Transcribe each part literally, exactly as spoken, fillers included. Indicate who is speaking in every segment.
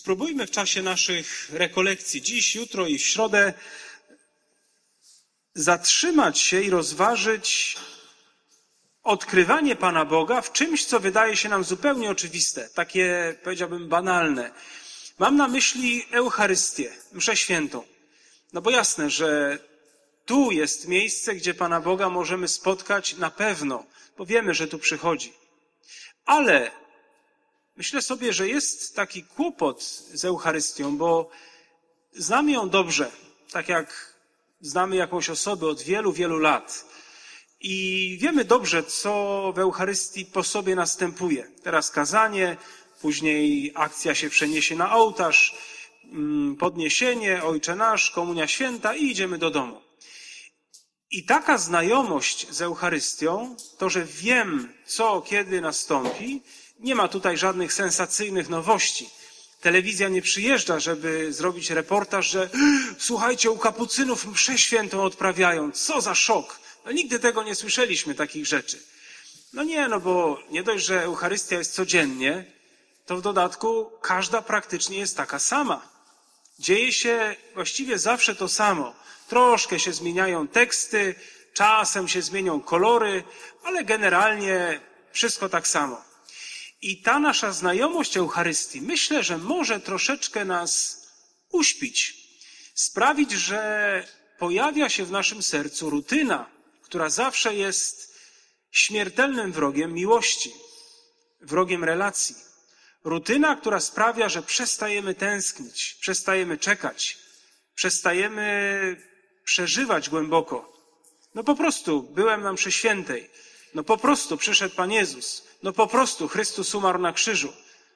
Speaker 1: Spróbujmy w czasie naszych rekolekcji, dziś, jutro i w środę, zatrzymać się i rozważyć odkrywanie Pana Boga w czymś, co wydaje się nam zupełnie oczywiste, takie, powiedziałbym, banalne. Mam na myśli Eucharystię, mszę świętą. No bo jasne, że tu jest miejsce, gdzie Pana Boga możemy spotkać na pewno, bo wiemy, że tu przychodzi. Ale myślę sobie, że jest taki kłopot z Eucharystią, bo znamy ją dobrze, tak jak znamy jakąś osobę od wielu, wielu lat. I wiemy dobrze, co w Eucharystii po sobie następuje. Teraz kazanie, później akcja się przeniesie na ołtarz, podniesienie, Ojcze Nasz, Komunia Święta i idziemy do domu. I taka znajomość z Eucharystią, to, że wiem, co, kiedy nastąpi, nie ma tutaj żadnych sensacyjnych nowości. Telewizja nie przyjeżdża, żeby zrobić reportaż, że słuchajcie, u kapucynów mszę świętą odprawiają. Co za szok! No nigdy tego nie słyszeliśmy, takich rzeczy. No nie, no bo nie dość, że Eucharystia jest codziennie, to w dodatku każda praktycznie jest taka sama. Dzieje się właściwie zawsze to samo. Troszkę się zmieniają teksty, czasem się zmienią kolory, ale generalnie wszystko tak samo. I ta nasza znajomość Eucharystii, myślę, że może troszeczkę nas uśpić, sprawić, że pojawia się w naszym sercu rutyna, która zawsze jest śmiertelnym wrogiem miłości, wrogiem relacji. Rutyna, która sprawia, że przestajemy tęsknić, przestajemy czekać, przestajemy przeżywać głęboko. No po prostu byłem na mszy świętej, no po prostu przyszedł Pan Jezus, no po prostu Chrystus umarł na krzyżu.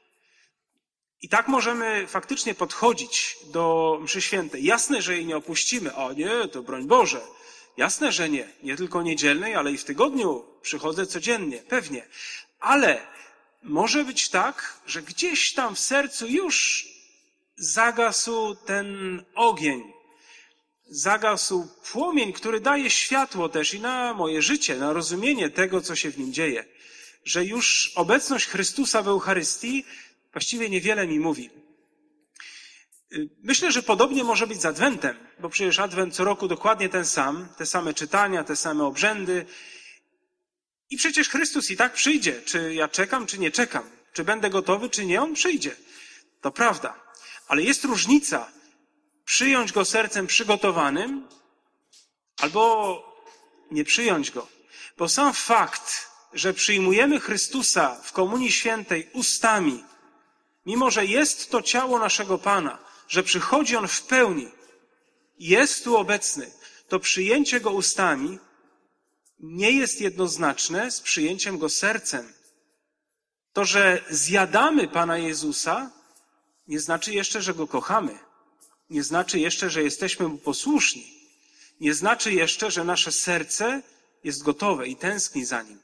Speaker 1: I tak możemy faktycznie podchodzić do mszy świętej. Jasne, że jej nie opuścimy. O nie, to broń Boże. Jasne, że nie. Nie tylko niedzielnej, ale i w tygodniu przychodzę codziennie, pewnie. Ale może być tak, że gdzieś tam w sercu już zagasł ten ogień. Zagasł płomień, który daje światło też i na moje życie, na rozumienie tego, co się w nim dzieje. Że już obecność Chrystusa w Eucharystii właściwie niewiele mi mówi. Myślę, że podobnie może być z Adwentem, bo przecież Adwent co roku dokładnie ten sam, te same czytania, te same obrzędy. I przecież Chrystus i tak przyjdzie. Czy ja czekam, czy nie czekam? Czy będę gotowy, czy nie? On przyjdzie. To prawda. Ale jest różnica przyjąć Go sercem przygotowanym albo nie przyjąć Go. Bo sam fakt, że przyjmujemy Chrystusa w Komunii Świętej ustami, mimo że jest to ciało naszego Pana, że przychodzi On w pełni, jest tu obecny, to przyjęcie Go ustami nie jest jednoznaczne z przyjęciem Go sercem. To, że zjadamy Pana Jezusa, nie znaczy jeszcze, że Go kochamy. Nie znaczy jeszcze, że jesteśmy Mu posłuszni. Nie znaczy jeszcze, że nasze serce jest gotowe i tęskni za Nim.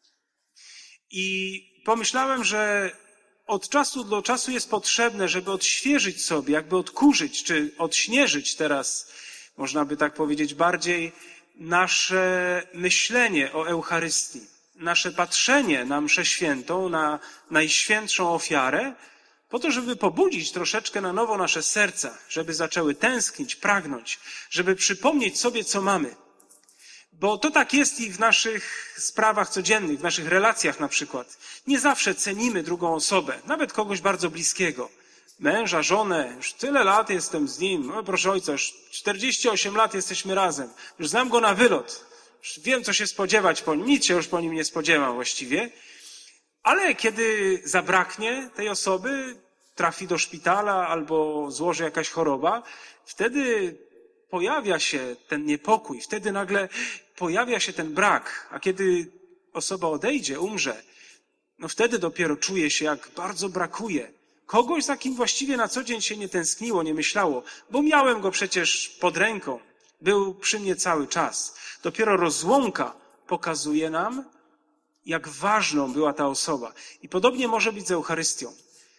Speaker 1: I pomyślałem, że od czasu do czasu jest potrzebne, żeby odświeżyć sobie, jakby odkurzyć, czy odśnieżyć teraz, można by tak powiedzieć bardziej, nasze myślenie o Eucharystii, nasze patrzenie na mszę świętą, na najświętszą ofiarę, po to, żeby pobudzić troszeczkę na nowo nasze serca, żeby zaczęły tęsknić, pragnąć, żeby przypomnieć sobie, co mamy. Bo to tak jest i w naszych sprawach codziennych, w naszych relacjach na przykład. Nie zawsze cenimy drugą osobę, nawet kogoś bardzo bliskiego. Męża, żonę, już tyle lat jestem z nim, no proszę ojca, już czterdzieści osiem lat jesteśmy razem, już znam go na wylot, już wiem, co się spodziewać po nim, nic się już po nim nie spodziewam właściwie. Ale kiedy zabraknie tej osoby, trafi do szpitala albo złoży jakaś choroba, wtedy pojawia się ten niepokój, wtedy nagle pojawia się ten brak, a kiedy osoba odejdzie, umrze, no wtedy dopiero czuje się, jak bardzo brakuje kogoś, za kim właściwie na co dzień się nie tęskniło, nie myślało, bo miałem go przecież pod ręką, był przy mnie cały czas. Dopiero rozłąka pokazuje nam, jak ważną była ta osoba. I podobnie może być z Eucharystią.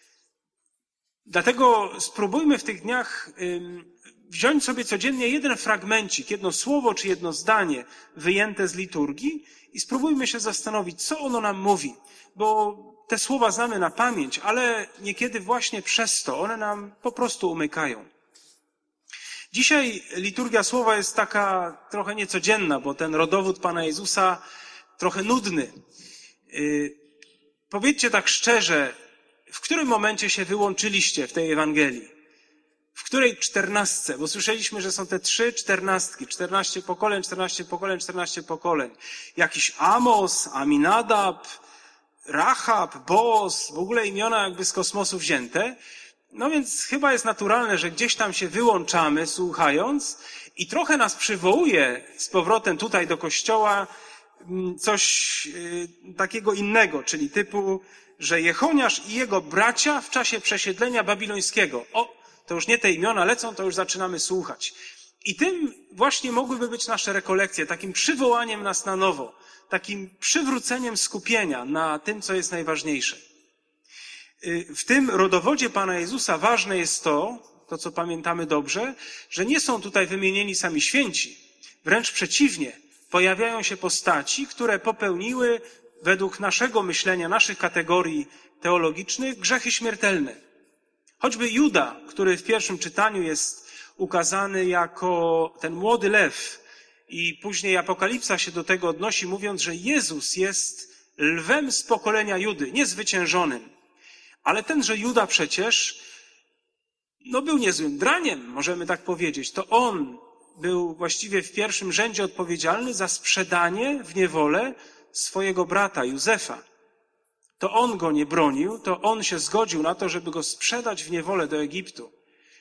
Speaker 1: Dlatego spróbujmy w tych dniach wziąć sobie codziennie jeden fragmencik, jedno słowo czy jedno zdanie wyjęte z liturgii i spróbujmy się zastanowić, co ono nam mówi. Bo te słowa znamy na pamięć, ale niekiedy właśnie przez to one nam po prostu umykają. Dzisiaj liturgia słowa jest taka trochę niecodzienna, bo ten rodowód Pana Jezusa trochę nudny. Yy, powiedzcie tak szczerze, w którym momencie się wyłączyliście w tej Ewangelii? W której czternastce? Bo słyszeliśmy, że są te trzy czternastki. Czternaście pokoleń, czternaście pokoleń, czternaście pokoleń. Jakiś Amos, Aminadab, Rahab, Boaz, w ogóle imiona jakby z kosmosu wzięte. No więc chyba jest naturalne, że gdzieś tam się wyłączamy, słuchając, i trochę nas przywołuje z powrotem tutaj do kościoła coś yy, takiego innego, czyli typu, że Jechoniasz i jego bracia w czasie przesiedlenia babilońskiego. O, to już nie te imiona lecą, to już zaczynamy słuchać. I tym właśnie mogłyby być nasze rekolekcje, takim przywołaniem nas na nowo, takim przywróceniem skupienia na tym, co jest najważniejsze. W tym rodowodzie Pana Jezusa ważne jest to, to co pamiętamy dobrze, że nie są tutaj wymienieni sami święci. Wręcz przeciwnie, pojawiają się postaci, które popełniły według naszego myślenia, naszych kategorii teologicznych grzechy śmiertelne. Choćby Juda, który w pierwszym czytaniu jest ukazany jako ten młody lew i później Apokalipsa się do tego odnosi, mówiąc, że Jezus jest lwem z pokolenia Judy, niezwyciężonym. Ale tenże Juda przecież no był niezłym draniem, możemy tak powiedzieć. To on był właściwie w pierwszym rzędzie odpowiedzialny za sprzedanie w niewolę swojego brata Józefa. To on go nie bronił, to on się zgodził na to, żeby go sprzedać w niewolę do Egiptu.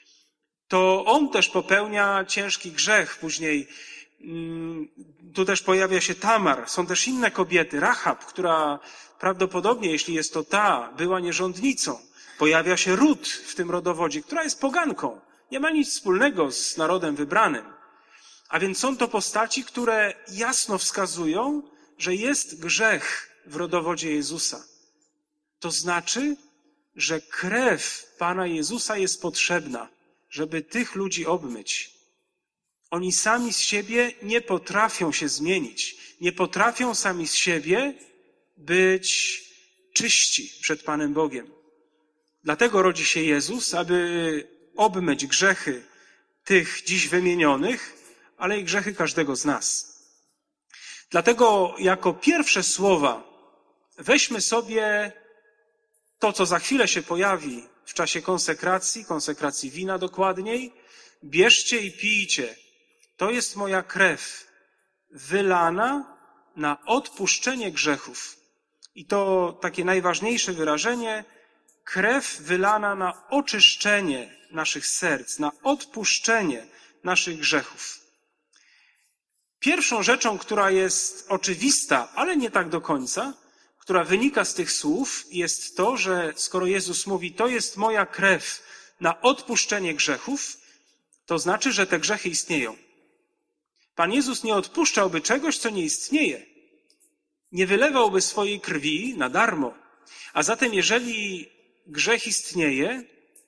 Speaker 1: To on też popełnia ciężki grzech. Później mm, tu też pojawia się Tamar. Są też inne kobiety. Rahab, która prawdopodobnie, jeśli jest to ta, była nierządnicą. Pojawia się Rut w tym rodowodzie, która jest poganką. Nie ma nic wspólnego z narodem wybranym. A więc są to postaci, które jasno wskazują, że jest grzech w rodowodzie Jezusa. To znaczy, że krew Pana Jezusa jest potrzebna, żeby tych ludzi obmyć. Oni sami z siebie nie potrafią się zmienić. Nie potrafią sami z siebie być czyści przed Panem Bogiem. Dlatego rodzi się Jezus, aby obmyć grzechy tych dziś wymienionych, ale i grzechy każdego z nas. Dlatego jako pierwsze słowa weźmy sobie to, co za chwilę się pojawi w czasie konsekracji, konsekracji wina dokładniej. Bierzcie i pijcie. To jest moja krew, wylana na odpuszczenie grzechów. I to takie najważniejsze wyrażenie, krew wylana na oczyszczenie naszych serc, na odpuszczenie naszych grzechów. Pierwszą rzeczą, która jest oczywista, ale nie tak do końca, która wynika z tych słów, jest to, że skoro Jezus mówi, to jest moja krew na odpuszczenie grzechów, to znaczy, że te grzechy istnieją. Pan Jezus nie odpuszczałby czegoś, co nie istnieje. Nie wylewałby swojej krwi na darmo. A zatem, jeżeli grzech istnieje,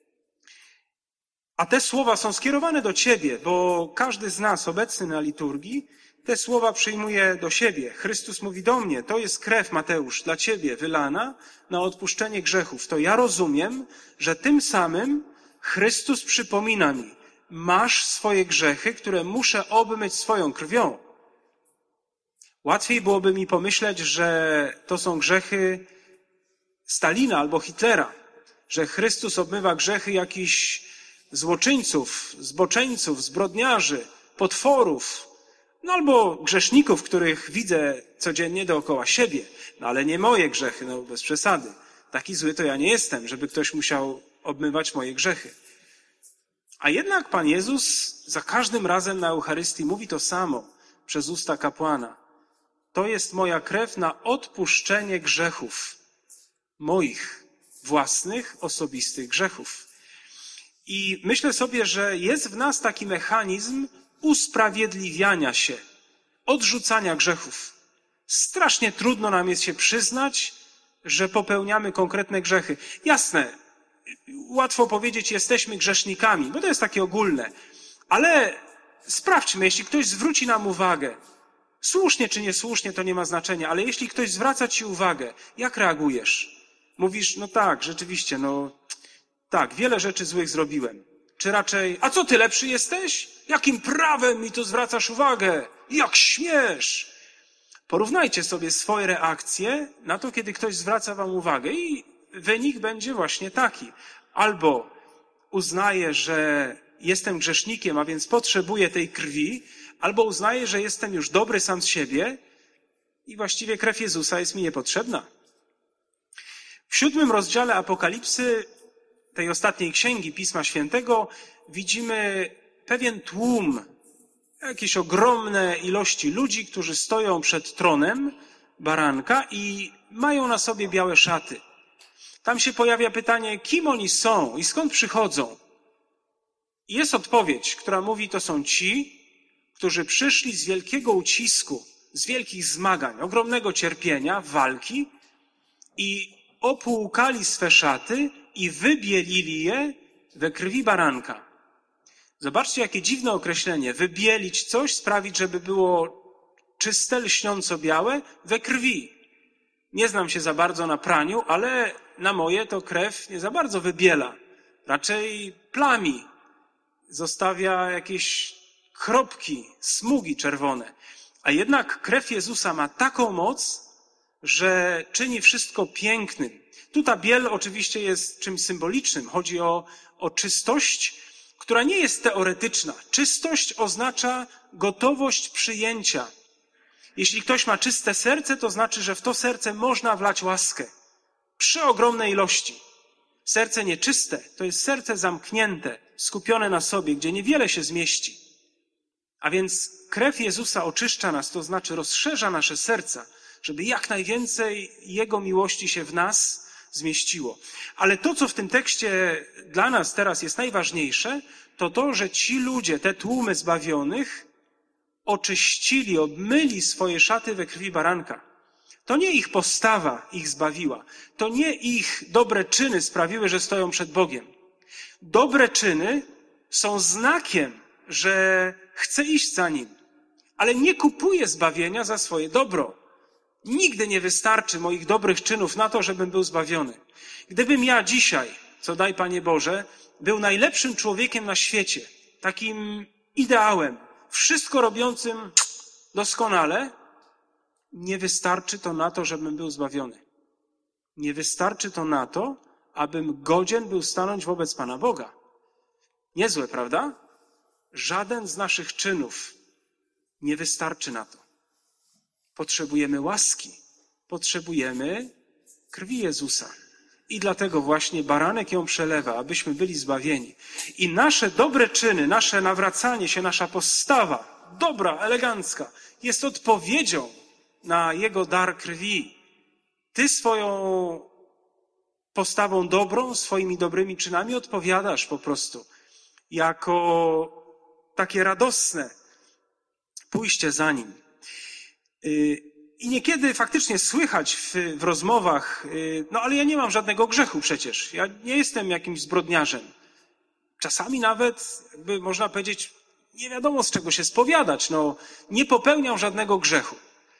Speaker 1: a te słowa są skierowane do ciebie, bo każdy z nas obecny na liturgii te słowa przyjmuje do siebie. Chrystus mówi do mnie, to jest krew, Mateusz, dla ciebie wylana na odpuszczenie grzechów. To ja rozumiem, że tym samym Chrystus przypomina mi, masz swoje grzechy, które muszę obmyć swoją krwią. Łatwiej byłoby mi pomyśleć, że to są grzechy Stalina albo Hitlera, że Chrystus obmywa grzechy jakichś złoczyńców, zboczeńców, zbrodniarzy, potworów, no albo grzeszników, których widzę codziennie dookoła siebie. No ale nie moje grzechy, no bez przesady. Taki zły to ja nie jestem, żeby ktoś musiał obmywać moje grzechy. A jednak Pan Jezus za każdym razem na Eucharystii mówi to samo przez usta kapłana. To jest moja krew na odpuszczenie grzechów. Moich własnych, osobistych grzechów. I myślę sobie, że jest w nas taki mechanizm usprawiedliwiania się, odrzucania grzechów. Strasznie trudno nam jest się przyznać, że popełniamy konkretne grzechy. Jasne, łatwo powiedzieć, jesteśmy grzesznikami, bo to jest takie ogólne. Ale sprawdźmy, jeśli ktoś zwróci nam uwagę, słusznie czy niesłusznie, to nie ma znaczenia, ale jeśli ktoś zwraca ci uwagę, jak reagujesz? Mówisz, no tak, rzeczywiście, no tak, wiele rzeczy złych zrobiłem. Czy raczej, a co ty lepszy jesteś? Jakim prawem mi tu zwracasz uwagę? Jak śmiesz? Porównajcie sobie swoje reakcje na to, kiedy ktoś zwraca wam uwagę i wynik będzie właśnie taki. Albo uznaję, że jestem grzesznikiem, a więc potrzebuję tej krwi, albo uznaję, że jestem już dobry sam z siebie i właściwie krew Jezusa jest mi niepotrzebna. W siódmym rozdziale Apokalipsy, tej ostatniej księgi Pisma Świętego, widzimy pewien tłum, jakieś ogromne ilości ludzi, którzy stoją przed tronem baranka i mają na sobie białe szaty. Tam się pojawia pytanie, kim oni są i skąd przychodzą. I jest odpowiedź, która mówi, to są ci, którzy przyszli z wielkiego ucisku, z wielkich zmagań, ogromnego cierpienia, walki i opłukali swe szaty i wybielili je we krwi baranka. Zobaczcie, jakie dziwne określenie. Wybielić coś, sprawić, żeby było czyste, lśniąco białe we krwi. Nie znam się za bardzo na praniu, ale na moje to krew nie za bardzo wybiela. Raczej plami. Zostawia jakieś kropki, smugi czerwone. A jednak krew Jezusa ma taką moc, że czyni wszystko pięknym. Tu ta biel oczywiście jest czymś symbolicznym. Chodzi o, o czystość, która nie jest teoretyczna. Czystość oznacza gotowość przyjęcia. Jeśli ktoś ma czyste serce, to znaczy, że w to serce można wlać łaskę. Przy ogromnej ilości. Serce nieczyste to jest serce zamknięte, skupione na sobie, gdzie niewiele się zmieści. A więc krew Jezusa oczyszcza nas, to znaczy rozszerza nasze serca, żeby jak najwięcej Jego miłości się w nas zmieściło. Ale to, co w tym tekście dla nas teraz jest najważniejsze, to to, że ci ludzie, te tłumy zbawionych, oczyścili, obmyli swoje szaty we krwi baranka. To nie ich postawa ich zbawiła. To nie ich dobre czyny sprawiły, że stoją przed Bogiem. Dobre czyny są znakiem, że chcę iść za Nim, ale nie kupuję zbawienia za swoje dobro. Nigdy nie wystarczy moich dobrych czynów na to, żebym był zbawiony. Gdybym ja dzisiaj, co daj Panie Boże, był najlepszym człowiekiem na świecie, takim ideałem, wszystko robiącym doskonale, nie wystarczy to na to, żebym był zbawiony. Nie wystarczy to na to, abym godzien był stanąć wobec Pana Boga. Niezłe, prawda? Żaden z naszych czynów nie wystarczy na to. Potrzebujemy łaski. Potrzebujemy krwi Jezusa. I dlatego właśnie baranek ją przelewa, abyśmy byli zbawieni. I nasze dobre czyny, nasze nawracanie się, nasza postawa, dobra, elegancka, jest odpowiedzią na Jego dar krwi. Ty swoją postawą dobrą, swoimi dobrymi czynami odpowiadasz po prostu jako takie radosne pójście za Nim. I niekiedy faktycznie słychać w, w rozmowach, no ale ja nie mam żadnego grzechu przecież, ja nie jestem jakimś zbrodniarzem. Czasami nawet, jakby można powiedzieć, nie wiadomo z czego się spowiadać, no nie popełniam żadnego grzechu.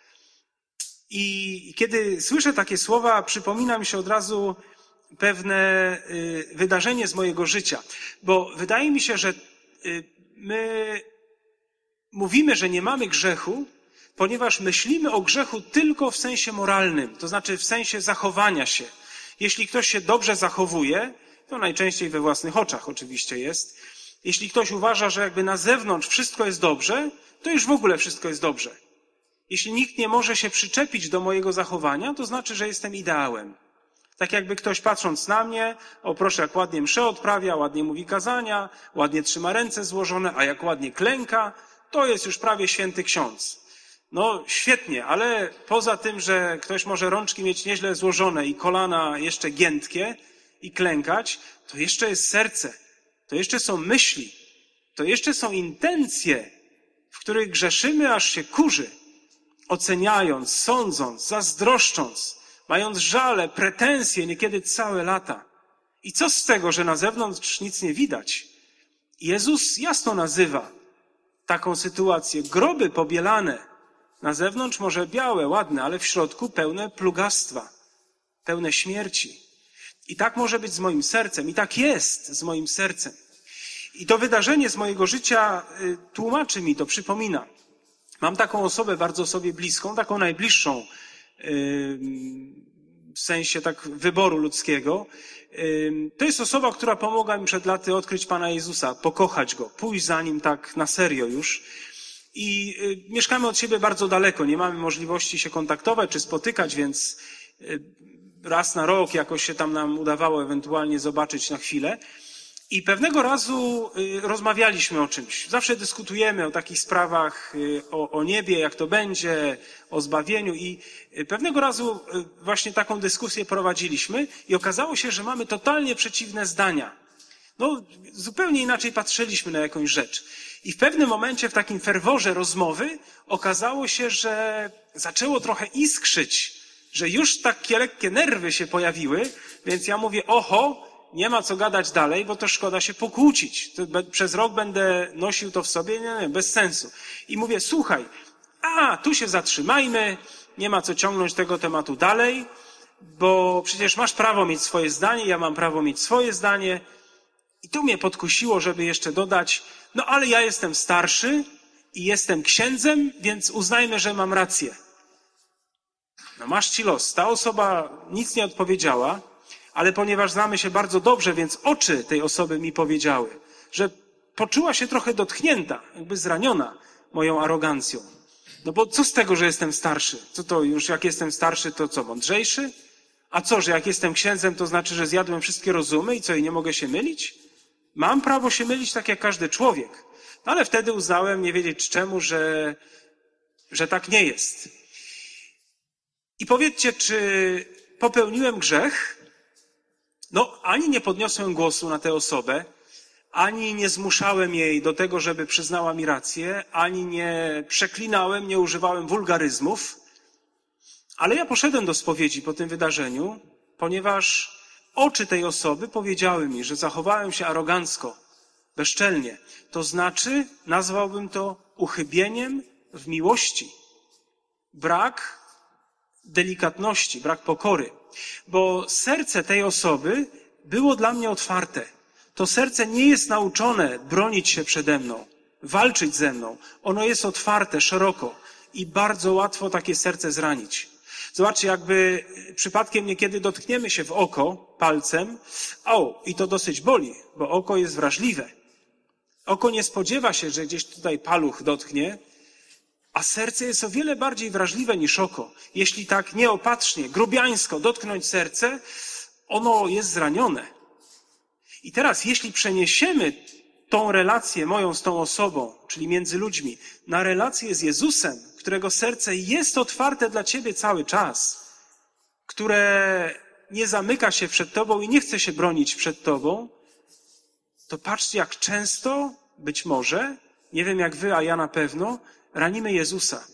Speaker 1: I kiedy słyszę takie słowa, przypomina mi się od razu pewne wydarzenie z mojego życia, bo wydaje mi się, że my mówimy, że nie mamy grzechu, ponieważ myślimy o grzechu tylko w sensie moralnym, to znaczy w sensie zachowania się. Jeśli ktoś się dobrze zachowuje, to najczęściej we własnych oczach oczywiście jest. Jeśli ktoś uważa, że jakby na zewnątrz wszystko jest dobrze, to już w ogóle wszystko jest dobrze. Jeśli nikt nie może się przyczepić do mojego zachowania, to znaczy, że jestem ideałem. Tak jakby ktoś patrząc na mnie, o proszę, jak ładnie mszę odprawia, ładnie mówi kazania, ładnie trzyma ręce złożone, a jak ładnie klęka, to jest już prawie święty ksiądz. No świetnie, ale poza tym, że ktoś może rączki mieć nieźle złożone i kolana jeszcze giętkie i klękać, to jeszcze jest serce, to jeszcze są myśli, to jeszcze są intencje, w których grzeszymy, aż się kurzy, oceniając, sądząc, zazdroszcząc, mając żale, pretensje, niekiedy całe lata. I co z tego, że na zewnątrz nic nie widać? Jezus jasno nazywa taką sytuację. Groby pobielane, na zewnątrz może białe, ładne, ale w środku pełne plugastwa. pełne śmierci. I tak może być z moim sercem. I tak jest z moim sercem. I to wydarzenie z mojego życia tłumaczy mi to, przypomina. Mam taką osobę bardzo sobie bliską, taką najbliższą w sensie tak wyboru ludzkiego. To jest osoba, która pomogła mi przed laty odkryć Pana Jezusa, pokochać Go, pójść za Nim tak na serio już. I mieszkamy od siebie bardzo daleko, nie mamy możliwości się kontaktować czy spotykać, więc raz na rok jakoś się tam nam udawało ewentualnie zobaczyć na chwilę. I pewnego razu rozmawialiśmy o czymś. Zawsze dyskutujemy o takich sprawach, o, o niebie, jak to będzie, o zbawieniu. I pewnego razu właśnie taką dyskusję prowadziliśmy i okazało się, że mamy totalnie przeciwne zdania. No, zupełnie inaczej patrzyliśmy na jakąś rzecz. I w pewnym momencie, w takim ferworze rozmowy, okazało się, że zaczęło trochę iskrzyć, że już takie lekkie nerwy się pojawiły, więc ja mówię, oho, nie ma co gadać dalej, bo to szkoda się pokłócić. To przez rok będę nosił to w sobie, nie, nie, bez sensu. I mówię, słuchaj, a, tu się zatrzymajmy, nie ma co ciągnąć tego tematu dalej, bo przecież masz prawo mieć swoje zdanie, ja mam prawo mieć swoje zdanie. I tu mnie podkusiło, żeby jeszcze dodać, no ale ja jestem starszy i jestem księdzem, więc uznajmy, że mam rację. No masz ci los. Ta osoba nic nie odpowiedziała, ale ponieważ znamy się bardzo dobrze, więc oczy tej osoby mi powiedziały, że poczuła się trochę dotknięta, jakby zraniona moją arogancją. No bo co z tego, że jestem starszy? Co to już jak jestem starszy, to co, mądrzejszy? A co, że jak jestem księdzem, to znaczy, że zjadłem wszystkie rozumy i co, i nie mogę się mylić? Mam prawo się mylić tak jak każdy człowiek. No ale wtedy uznałem, nie wiedzieć czemu, że, że tak nie jest. I powiedzcie, czy popełniłem grzech? No, ani nie podniosłem głosu na tę osobę, ani nie zmuszałem jej do tego, żeby przyznała mi rację, ani nie przeklinałem, nie używałem wulgaryzmów. Ale ja poszedłem do spowiedzi po tym wydarzeniu, ponieważ oczy tej osoby powiedziały mi, że zachowałem się arogancko, bezczelnie. To znaczy, nazwałbym to uchybieniem w miłości. Brak delikatności, brak pokory. Bo serce tej osoby było dla mnie otwarte. To serce nie jest nauczone bronić się przede mną, walczyć ze mną. Ono jest otwarte, szeroko i bardzo łatwo takie serce zranić. Zobaczcie, jakby przypadkiem niekiedy dotkniemy się w oko palcem, o, i to dosyć boli, bo oko jest wrażliwe. Oko nie spodziewa się, że gdzieś tutaj paluch dotknie, a serce jest o wiele bardziej wrażliwe niż oko. Jeśli tak nieopatrznie, grubiańsko dotknąć serce, ono jest zranione. I teraz, jeśli przeniesiemy tą relację moją z tą osobą, czyli między ludźmi, na relację z Jezusem, którego serce jest otwarte dla ciebie cały czas, które nie zamyka się przed tobą i nie chce się bronić przed tobą, to patrzcie, jak często, być może, nie wiem jak wy, a ja na pewno, ranimy Jezusa.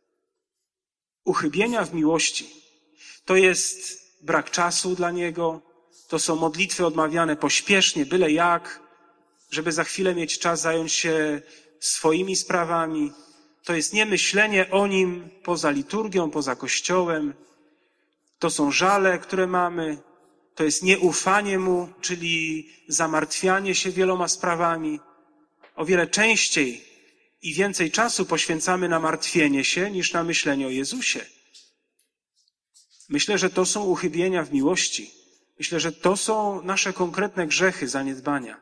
Speaker 1: Uchybienia w miłości. To jest brak czasu dla Niego, to są modlitwy odmawiane pośpiesznie, byle jak, żeby za chwilę mieć czas zająć się swoimi sprawami. To jest niemyślenie o Nim poza liturgią, poza Kościołem. To są żale, które mamy. To jest nieufanie Mu, czyli zamartwianie się wieloma sprawami. O wiele częściej i więcej czasu poświęcamy na martwienie się, niż na myślenie o Jezusie. Myślę, że to są uchybienia w miłości. Myślę, że to są nasze konkretne grzechy, zaniedbania.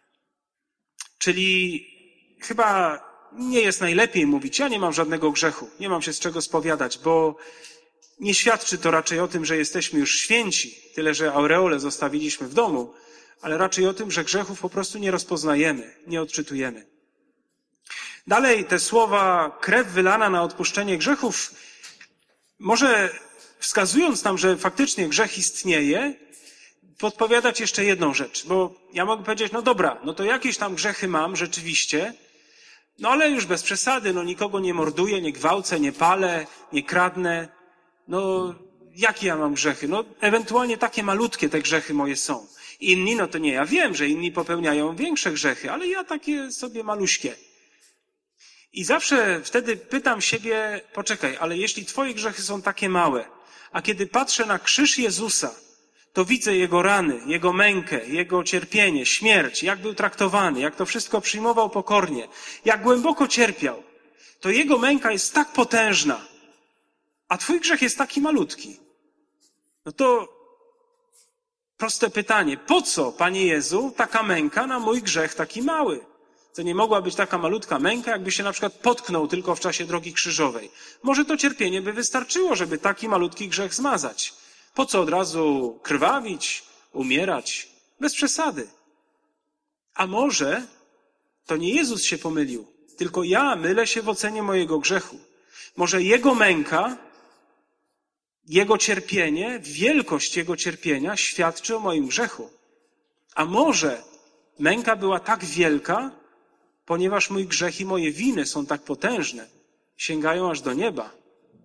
Speaker 1: Czyli chyba nie jest najlepiej mówić, ja nie mam żadnego grzechu, nie mam się z czego spowiadać, bo nie świadczy to raczej o tym, że jesteśmy już święci, tyle że aureolę zostawiliśmy w domu, ale raczej o tym, że grzechów po prostu nie rozpoznajemy, nie odczytujemy. Dalej te słowa krew wylana na odpuszczenie grzechów, może wskazując nam, że faktycznie grzech istnieje, podpowiadać jeszcze jedną rzecz, bo ja mogę powiedzieć, no dobra, no to jakieś tam grzechy mam rzeczywiście, no ale już bez przesady, no nikogo nie morduję, nie gwałcę, nie palę, nie kradnę, no jakie ja mam grzechy? No ewentualnie takie malutkie te grzechy moje są. Inni, no to nie, ja wiem, że inni popełniają większe grzechy, ale ja takie sobie maluśkie. I zawsze wtedy pytam siebie, poczekaj, ale jeśli twoje grzechy są takie małe, A kiedy patrzę na krzyż Jezusa, to widzę Jego rany, Jego mękę, Jego cierpienie, śmierć, jak był traktowany, jak to wszystko przyjmował pokornie, jak głęboko cierpiał. To Jego męka jest tak potężna, a twój grzech jest taki malutki. No to proste pytanie, po co, Panie Jezu, taka męka na mój grzech taki mały? To nie mogła być taka malutka męka, jakby się na przykład potknął tylko w czasie drogi krzyżowej. Może to cierpienie by wystarczyło, żeby taki malutki grzech zmazać. Po co od razu krwawić, umierać? Bez przesady. A może to nie Jezus się pomylił, tylko ja mylę się w ocenie mojego grzechu. Może Jego męka, Jego cierpienie, wielkość Jego cierpienia świadczy o moim grzechu. A może męka była tak wielka, ponieważ mój grzech i moje winy są tak potężne, sięgają aż do nieba.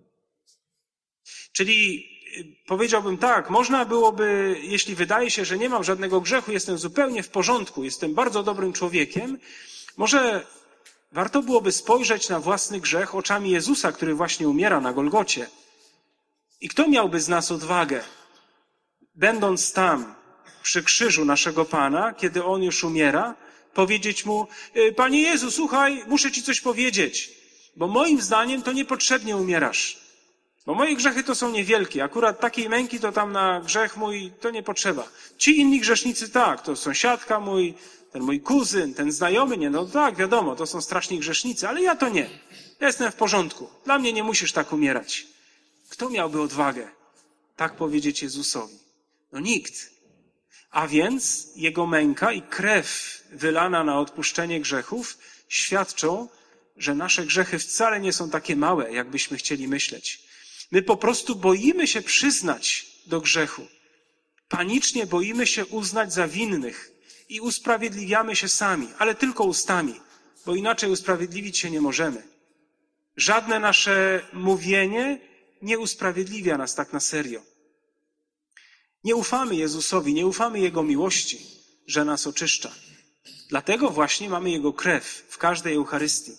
Speaker 1: Czyli powiedziałbym tak, można byłoby, jeśli wydaje się, że nie mam żadnego grzechu, jestem zupełnie w porządku, jestem bardzo dobrym człowiekiem, może warto byłoby spojrzeć na własny grzech oczami Jezusa, który właśnie umiera na Golgocie. I kto miałby z nas odwagę, będąc tam przy krzyżu naszego Pana, kiedy On już umiera, powiedzieć Mu, Panie Jezu, słuchaj, muszę Ci coś powiedzieć, bo moim zdaniem to niepotrzebnie umierasz. Bo moje grzechy to są niewielkie. Akurat takiej męki to tam na grzech mój to nie potrzeba. Ci inni grzesznicy tak, to sąsiadka mój, ten mój kuzyn, ten znajomy, nie, no tak, wiadomo, to są straszni grzesznicy, ale ja to nie. Ja jestem w porządku. Dla mnie nie musisz tak umierać. Kto miałby odwagę tak powiedzieć Jezusowi? No nikt. A więc Jego męka i krew wylana na odpuszczenie grzechów świadczą, że nasze grzechy wcale nie są takie małe, jakbyśmy chcieli myśleć. My po prostu boimy się przyznać do grzechu. Panicznie boimy się uznać za winnych i usprawiedliwiamy się sami, ale tylko ustami, bo inaczej usprawiedliwić się nie możemy. Żadne nasze mówienie nie usprawiedliwia nas tak na serio. Nie ufamy Jezusowi, nie ufamy Jego miłości, że nas oczyszcza. Dlatego właśnie mamy Jego krew w każdej Eucharystii.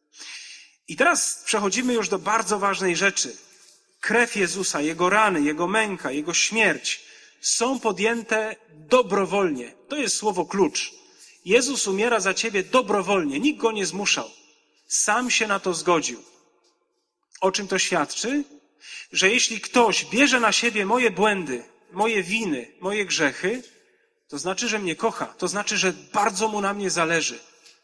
Speaker 1: I teraz przechodzimy już do bardzo ważnej rzeczy. Krew Jezusa, Jego rany, Jego męka, Jego śmierć są podjęte dobrowolnie. To jest słowo klucz. Jezus umiera za ciebie dobrowolnie, nikt Go nie zmuszał. Sam się na to zgodził. O czym to świadczy? Że jeśli ktoś bierze na siebie moje błędy, moje winy, moje grzechy, to znaczy, że mnie kocha. To znaczy, że bardzo mu na mnie zależy.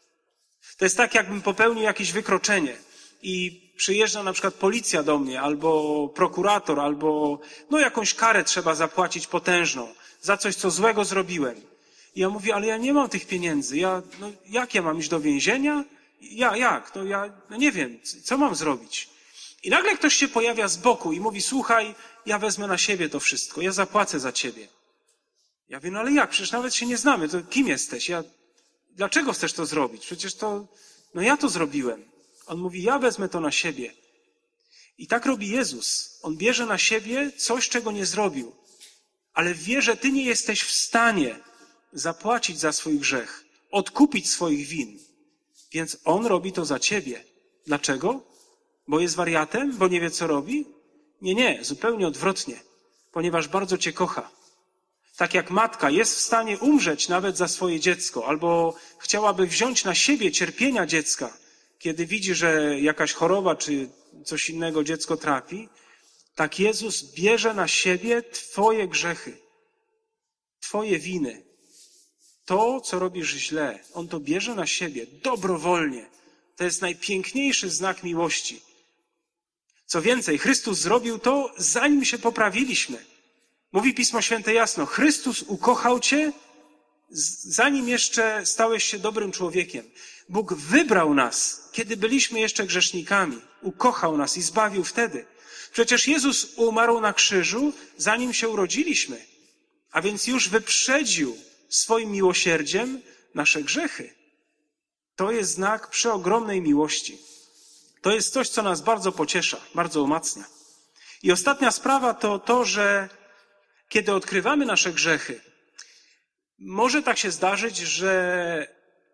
Speaker 1: To jest tak, jakbym popełnił jakieś wykroczenie i przyjeżdża na przykład policja do mnie, albo prokurator, albo no jakąś karę trzeba zapłacić potężną za coś, co złego zrobiłem. I ja mówię, ale ja nie mam tych pieniędzy. Ja, no, jak ja mam iść do więzienia? Ja, jak? No ja no nie wiem, co mam zrobić? I nagle ktoś się pojawia z boku i mówi, słuchaj, ja wezmę na siebie to wszystko, ja zapłacę za ciebie. Ja mówię, no ale jak? Przecież nawet się nie znamy, to kim jesteś? Ja, dlaczego chcesz to zrobić? Przecież to, no ja to zrobiłem. On mówi, ja wezmę to na siebie. I tak robi Jezus. On bierze na siebie coś, czego nie zrobił. Ale wie, że ty nie jesteś w stanie zapłacić za swój grzech, odkupić swoich win. Więc On robi to za ciebie. Dlaczego? Bo jest wariatem? Bo nie wie, co robi? Nie, nie, zupełnie odwrotnie. Ponieważ bardzo cię kocha. Tak jak matka jest w stanie umrzeć nawet za swoje dziecko, albo chciałaby wziąć na siebie cierpienia dziecka, kiedy widzi, że jakaś choroba czy coś innego dziecko trapi, tak Jezus bierze na siebie twoje grzechy, twoje winy. To, co robisz źle, On to bierze na siebie dobrowolnie. To jest najpiękniejszy znak miłości. Co więcej, Chrystus zrobił to, zanim się poprawiliśmy. Mówi Pismo Święte jasno, Chrystus ukochał cię, zanim jeszcze stałeś się dobrym człowiekiem. Bóg wybrał nas, kiedy byliśmy jeszcze grzesznikami. Ukochał nas i zbawił wtedy. Przecież Jezus umarł na krzyżu, zanim się urodziliśmy. A więc już wyprzedził swoim miłosierdziem nasze grzechy. To jest znak przeogromnej miłości. To jest coś, co nas bardzo pociesza, bardzo umacnia. I ostatnia sprawa to to, że kiedy odkrywamy nasze grzechy, może tak się zdarzyć, że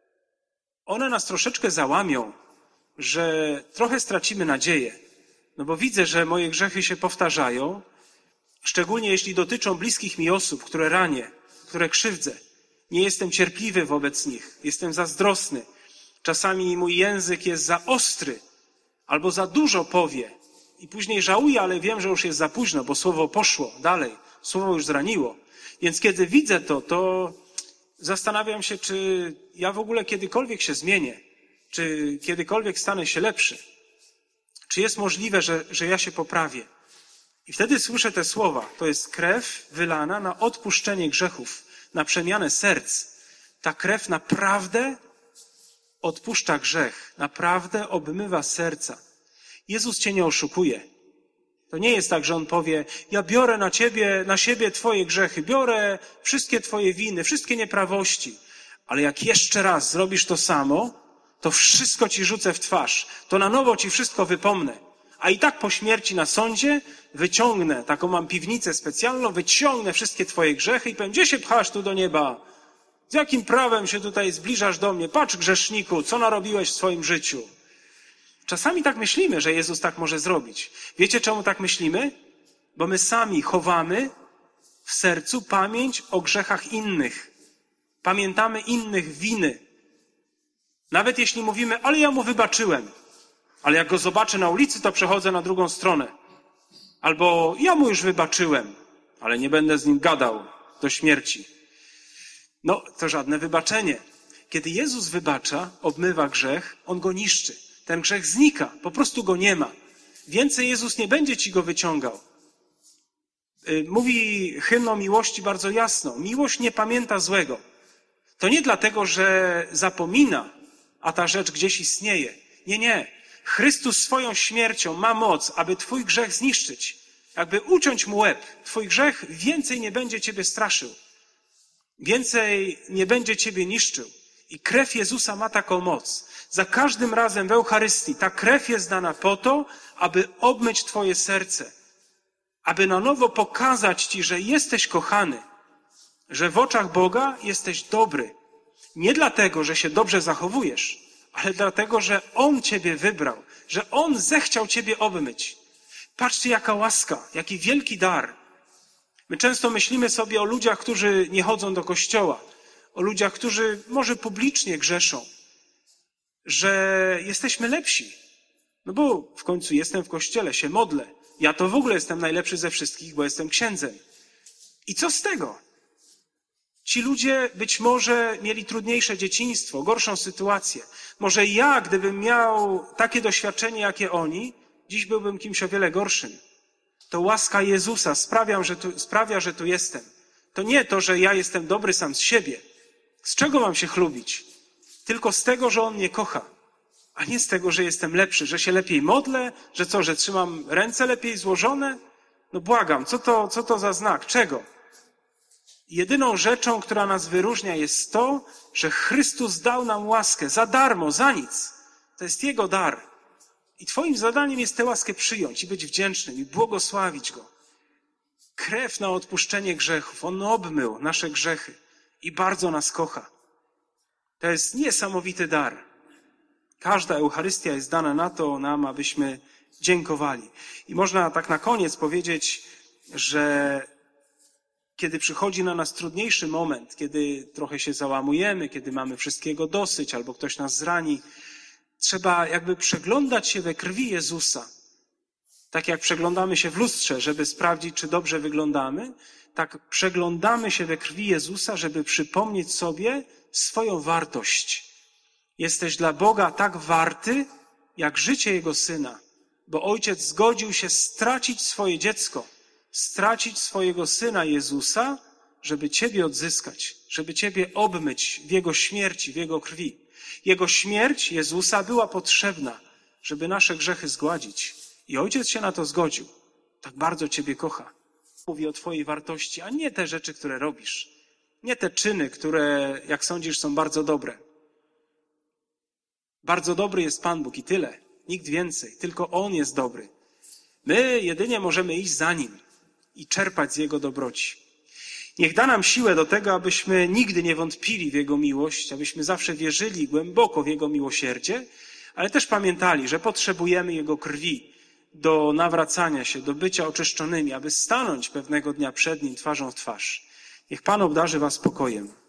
Speaker 1: one nas troszeczkę załamią, że trochę stracimy nadzieję. No bo widzę, że moje grzechy się powtarzają Szczególnie jeśli dotyczą bliskich mi osób, które ranię, które krzywdzę. Nie jestem cierpliwy wobec nich, jestem zazdrosny. Czasami mój język jest za ostry albo za dużo powie i później żałuję, ale wiem, że już jest za późno, bo słowo poszło dalej, słowo już zraniło. Więc kiedy widzę to, to zastanawiam się, czy ja w ogóle kiedykolwiek się zmienię, czy kiedykolwiek stanę się lepszy. Czy jest możliwe, że, że ja się poprawię? I wtedy słyszę te słowa. To jest krew wylana na odpuszczenie grzechów, na przemianę serc. Ta krew naprawdę odpuszcza grzech, naprawdę obmywa serca. Jezus cię nie oszukuje. To nie jest tak, że On powie, ja biorę na ciebie, na siebie twoje grzechy, biorę wszystkie twoje winy, wszystkie nieprawości, ale jak jeszcze raz zrobisz to samo, to wszystko ci rzucę w twarz, to na nowo ci wszystko wypomnę. A i tak po śmierci na sądzie wyciągnę, taką mam piwnicę specjalną, wyciągnę wszystkie twoje grzechy i powiem, gdzie się pchasz tu do nieba? Z jakim prawem się tutaj zbliżasz do mnie? Patrz, grzeszniku, co narobiłeś w swoim życiu? Czasami tak myślimy, że Jezus tak może zrobić. Wiecie, czemu tak myślimy? Bo my sami chowamy w sercu pamięć o grzechach innych. Pamiętamy innych winy. Nawet jeśli mówimy, ale ja mu wybaczyłem, ale jak go zobaczę na ulicy, to przechodzę na drugą stronę. Albo ja mu już wybaczyłem, ale nie będę z nim gadał do śmierci. No, to żadne wybaczenie. Kiedy Jezus wybacza, obmywa grzech, On go niszczy. Ten grzech znika, po prostu go nie ma. Więcej Jezus nie będzie ci go wyciągał. Mówi hymn o miłości bardzo jasno. Miłość nie pamięta złego. To nie dlatego, że zapomina, a ta rzecz gdzieś istnieje. Nie, nie. Chrystus swoją śmiercią ma moc, aby twój grzech zniszczyć. Jakby uciąć mu łeb. Twój grzech więcej nie będzie ciebie straszył. Więcej nie będzie ciebie niszczył. I krew Jezusa ma taką moc. Za każdym razem w Eucharystii ta krew jest dana po to, aby obmyć twoje serce. Aby na nowo pokazać ci, że jesteś kochany. Że w oczach Boga jesteś dobry. Nie dlatego, że się dobrze zachowujesz, ale dlatego, że On ciebie wybrał. Że On zechciał ciebie obmyć. Patrzcie, jaka łaska, jaki wielki dar. My często myślimy sobie o ludziach, którzy nie chodzą do kościoła. O ludziach, którzy może publicznie grzeszą. Że jesteśmy lepsi. No bo w końcu jestem w kościele, się modlę. Ja to w ogóle jestem najlepszy ze wszystkich, bo jestem księdzem. I co z tego? Ci ludzie być może mieli trudniejsze dzieciństwo, gorszą sytuację. Może ja, gdybym miał takie doświadczenie, jakie oni, dziś byłbym kimś o wiele gorszym. To łaska Jezusa sprawia, że tu, sprawia, że tu jestem. To nie to, że ja jestem dobry sam z siebie. Z czego mam się chlubić? Tylko z tego, że On mnie kocha. A nie z tego, że jestem lepszy, że się lepiej modlę, że co, że trzymam ręce lepiej złożone? No błagam, co to, co to za znak? Czego? Jedyną rzeczą, która nas wyróżnia, jest to, że Chrystus dał nam łaskę za darmo, za nic. To jest Jego dar. I twoim zadaniem jest tę łaskę przyjąć i być wdzięcznym i błogosławić Go. Krew na odpuszczenie grzechów. On obmył nasze grzechy i bardzo nas kocha. To jest niesamowity dar. Każda Eucharystia jest dana na to nam, abyśmy dziękowali. I można tak na koniec powiedzieć, że kiedy przychodzi na nas trudniejszy moment, kiedy trochę się załamujemy, kiedy mamy wszystkiego dosyć albo ktoś nas zrani, trzeba jakby przeglądać się we krwi Jezusa. Tak jak przeglądamy się w lustrze, żeby sprawdzić, czy dobrze wyglądamy, tak przeglądamy się we krwi Jezusa, żeby przypomnieć sobie swoją wartość. Jesteś dla Boga tak warty, jak życie Jego Syna, bo Ojciec zgodził się stracić swoje dziecko, stracić swojego Syna Jezusa, żeby Ciebie odzyskać, żeby Ciebie obmyć w Jego śmierci, w Jego krwi. Jego śmierć Jezusa była potrzebna, żeby nasze grzechy zgładzić. I Ojciec się na to zgodził. Tak bardzo Ciebie kocha. Mówi o Twojej wartości, a nie te rzeczy, które robisz. Nie te czyny, które, jak sądzisz, są bardzo dobre. Bardzo dobry jest Pan Bóg i tyle. Nikt więcej. Tylko On jest dobry. My jedynie możemy iść za Nim i czerpać z Jego dobroci. Niech da nam siłę do tego, abyśmy nigdy nie wątpili w Jego miłość, abyśmy zawsze wierzyli głęboko w Jego miłosierdzie, ale też pamiętali, że potrzebujemy Jego krwi, do nawracania się, do bycia oczyszczonymi, aby stanąć pewnego dnia przed Nim twarzą w twarz. Niech Pan obdarzy was spokojem.